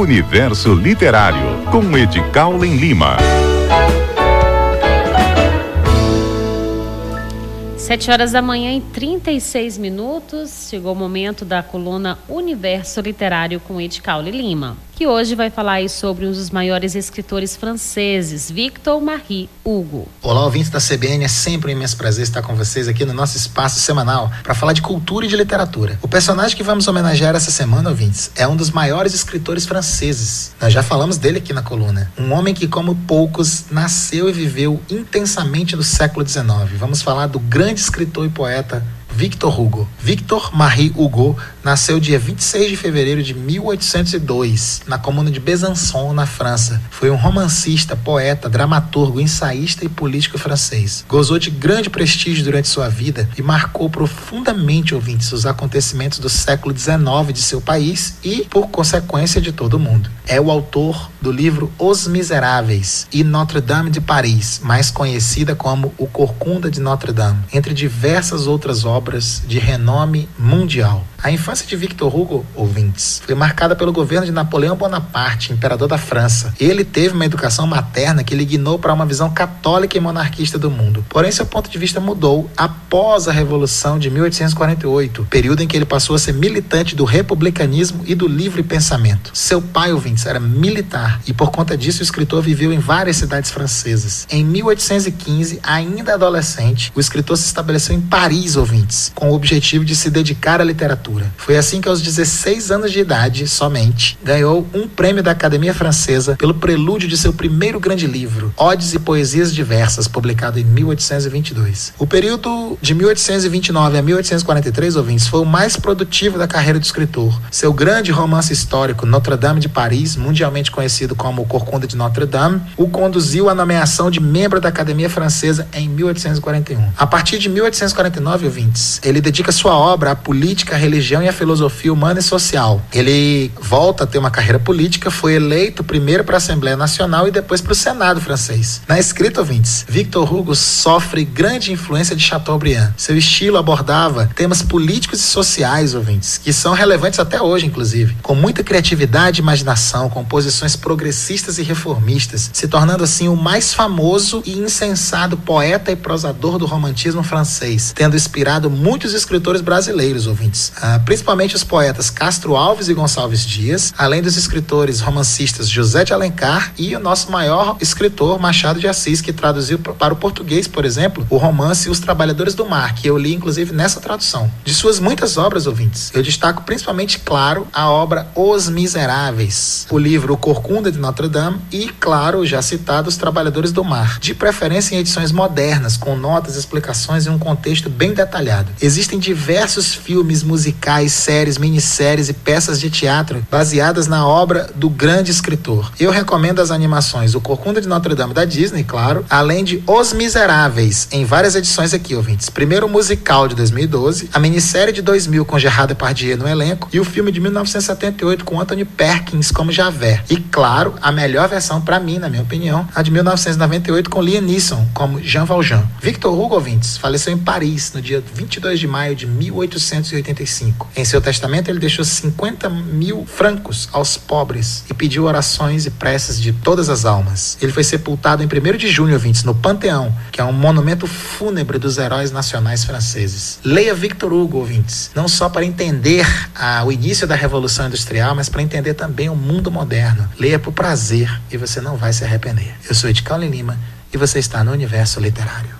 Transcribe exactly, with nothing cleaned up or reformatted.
Universo Literário, com Edcaulen Lima. Sete horas da manhã e trinta e seis minutos, chegou o momento da coluna Universo Literário com Edcaulen Lima, que hoje vai falar aí sobre um dos maiores escritores franceses, Victor Marie Hugo. Olá, ouvintes da C B N, é sempre um imenso prazer estar com vocês aqui no nosso espaço semanal para falar de cultura e de literatura. O personagem que vamos homenagear essa semana, ouvintes, é um dos maiores escritores franceses. Nós já falamos dele aqui na coluna. Um homem que, como poucos, nasceu e viveu intensamente no século dezenove. Vamos falar do grande escritor e poeta Victor Hugo. Victor Marie Hugo nasceu dia vinte e seis de fevereiro de mil oitocentos e dois, na comuna de Besançon, na França. Foi um romancista, poeta, dramaturgo, ensaísta e político francês. Gozou de grande prestígio durante sua vida e marcou profundamente, ouvintes, os acontecimentos do século dezenove de seu país e, por consequência, de todo o mundo. É o autor do livro Os Miseráveis e Notre-Dame de Paris, mais conhecida como O Corcunda de Notre-Dame, entre diversas outras obras de renome mundial. A infância de Victor Hugo, ouvintes, foi marcada pelo governo de Napoleão Bonaparte, imperador da França. Ele teve uma educação materna que lhe guiou para uma visão católica e monarquista do mundo. Porém, seu ponto de vista mudou após a Revolução de mil oitocentos e quarenta e oito, período em que ele passou a ser militante do republicanismo e do livre pensamento. Seu pai, ouvintes, era militar e, por conta disso, o escritor viveu em várias cidades francesas. Em mil oitocentos e quinze, ainda adolescente, o escritor se estabeleceu em Paris, ouvintes, com o objetivo de se dedicar à literatura. Foi assim que, aos dezesseis anos de idade, somente, ganhou um prêmio da Academia Francesa pelo prelúdio de seu primeiro grande livro, Odes e Poesias Diversas, publicado em mil oitocentos e vinte e dois. O período de mil oitocentos e vinte e nove a mil oitocentos e quarenta e três, ouvintes, foi o mais produtivo da carreira do escritor. Seu grande romance histórico, Notre-Dame de Paris, mundialmente conhecido como O Corcunda de Notre-Dame, o conduziu à nomeação de membro da Academia Francesa em mil oitocentos e quarenta e um. A partir de mil oitocentos e quarenta e nove, ouvintes, ele dedica sua obra à política, à religião e à filosofia humana e social. Ele volta a ter uma carreira política, foi eleito primeiro para a Assembleia Nacional e depois para o Senado francês. Na escrita, ouvintes, Victor Hugo sofre grande influência de Chateaubriand. Seu estilo abordava temas políticos e sociais, ouvintes, que são relevantes até hoje, inclusive, com muita criatividade e imaginação, com posições progressistas e reformistas, se tornando assim o mais famoso e insensado poeta e prosador do romantismo francês, tendo inspirado muitos escritores brasileiros, ouvintes. Ah, principalmente os poetas Castro Alves e Gonçalves Dias, além dos escritores romancistas José de Alencar e o nosso maior escritor Machado de Assis, que traduziu para o português, por exemplo, o romance Os Trabalhadores do Mar, que eu li inclusive nessa tradução. De suas muitas obras, ouvintes, eu destaco principalmente, claro, a obra Os Miseráveis, o livro O Corcunda de Notre-Dame e, claro, já citado Os Trabalhadores do Mar, de preferência em edições modernas, com notas, explicações e um contexto bem detalhado. Existem diversos filmes, musicais, séries, minisséries e peças de teatro baseadas na obra do grande escritor. Eu recomendo as animações O Corcunda de Notre-Dame da Disney, claro, além de Os Miseráveis, em várias edições aqui, ouvintes. Primeiro o musical de dois mil e doze, a minissérie de dois mil com Gerard Depardieu no elenco e o filme de mil novecentos e setenta e oito com Anthony Perkins como Javert. E, claro, a melhor versão para mim, na minha opinião, a de mil novecentos e noventa e oito com Liam Neeson como Jean Valjean. Victor Hugo, ouvintes, faleceu em Paris no dia vinte e dois de maio de mil oitocentos e oitenta e cinco. Em seu testamento, ele deixou cinquenta mil francos aos pobres e pediu orações e preces de todas as almas. Ele foi sepultado em primeiro de junho, ouvintes, no Panteão, que é um monumento fúnebre dos heróis nacionais franceses. Leia Victor Hugo, ouvintes, não só para entender ah, o início da Revolução Industrial, mas para entender também o mundo moderno. Leia por prazer e você não vai se arrepender. Eu sou Edcaulen Lima e você está no Universo Literário.